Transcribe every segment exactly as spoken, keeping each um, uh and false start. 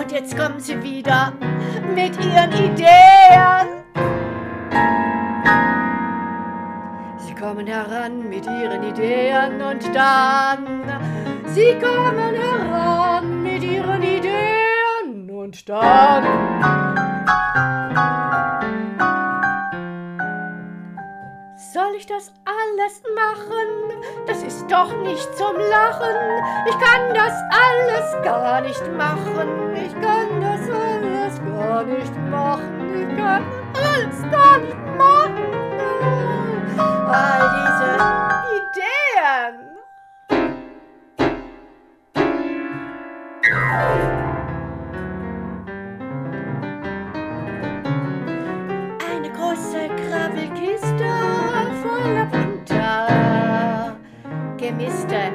und jetzt kommen sie wieder mit ihren Ideen. Sie kommen heran mit ihren Ideen und dann, sie kommen heran mit ihren Ideen und dann. Soll ich das alles machen? Das ist doch nicht zum Lachen. Ich kann das alles gar nicht machen. Ich kann das alles gar nicht machen. Ich kann alles gar nicht machen. All diese Ideen. Eine große Krabbelkiste voller bunter Gemiste.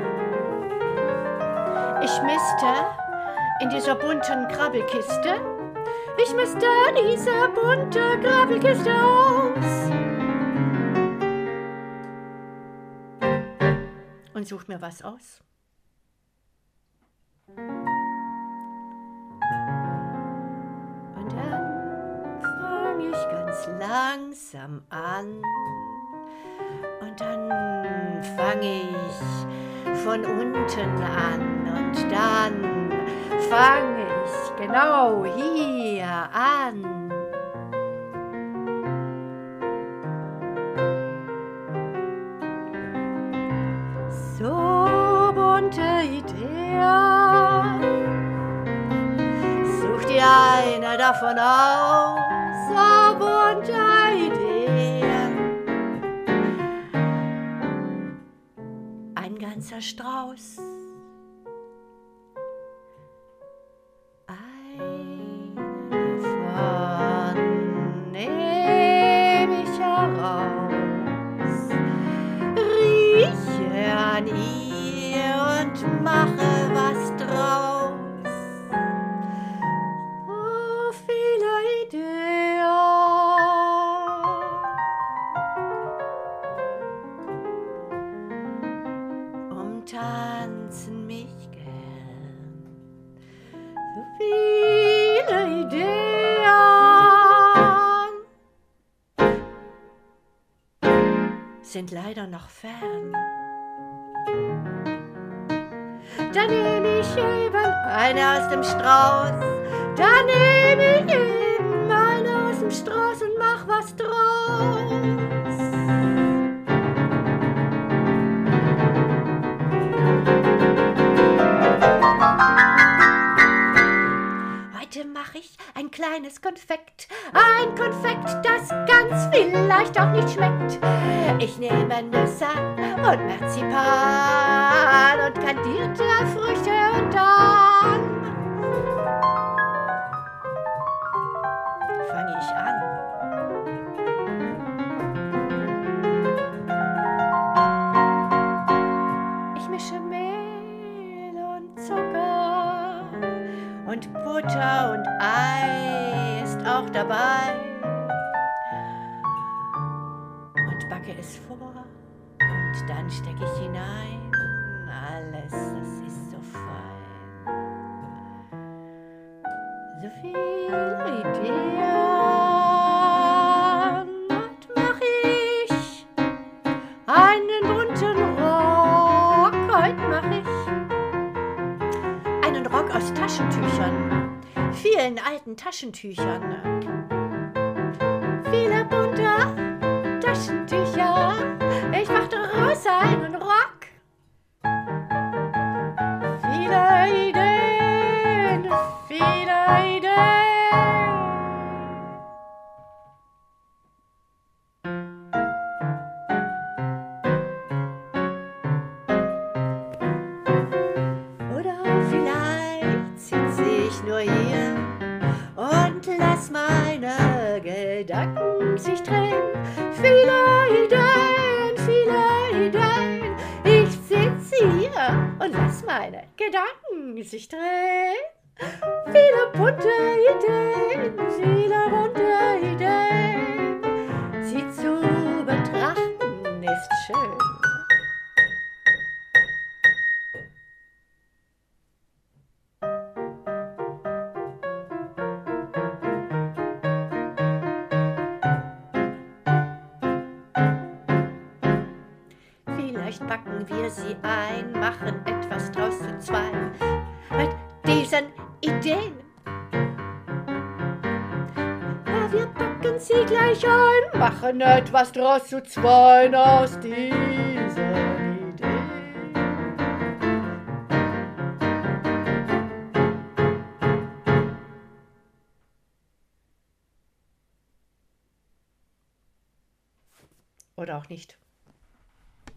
Ich misste in dieser bunten Krabbelkiste, ich misste diese bunte Krabbelkiste aus und such mir was aus. Und dann fang ich ganz langsam an. Und dann fange ich von unten an und dann fange ich genau hier an. So bunte Ideen, such dir eine davon aus, so bunte Ideen. Ein ganzer Strauß. Eine davon nehm ich heraus, rieche an ihr und mache was draus. So viele Ideen. Tanzen mich gern, so viele Ideen, sind leider noch fern. Da nehme ich eben eine aus dem Strauß, da nehme ich eben eine aus dem Strauß und mach was draus. Heute mache ich ein kleines Konfekt, ein Konfekt, das ganz vielleicht auch nicht schmeckt. Ich nehme Nüsse und Marzipan und kandierte Früchte und dann fange ich an. Ich mische Mehl und Zucker und Butter und Ei ist auch dabei und backe es vor und dann stecke ich hinein. Alles, das ist so fein. So viele Ideen. Und mach ich einen bunten Rock. Heute mach ich einen Rock aus Taschentüchern, vielen alten Taschentüchern. Viele bunte Taschentücher. Ich mach daraus einen Rock. Viele Ideen, viele Ideen. Oder vielleicht sitze ich nur hier und lass meine Gedanken sich drehen. Viele Ideen, viele Ideen. Ich sitze hier und lass meine Gedanken sich drehen. Viele bunte Ideen, viele bunte Ideen. Sie zu betrachten ist schön. packen wir sie ein, machen etwas draus zu zwei. Mit diesen Ideen. Ja, wir packen sie gleich ein, machen etwas draus zu zwei aus diesen Ideen. Oder auch nicht.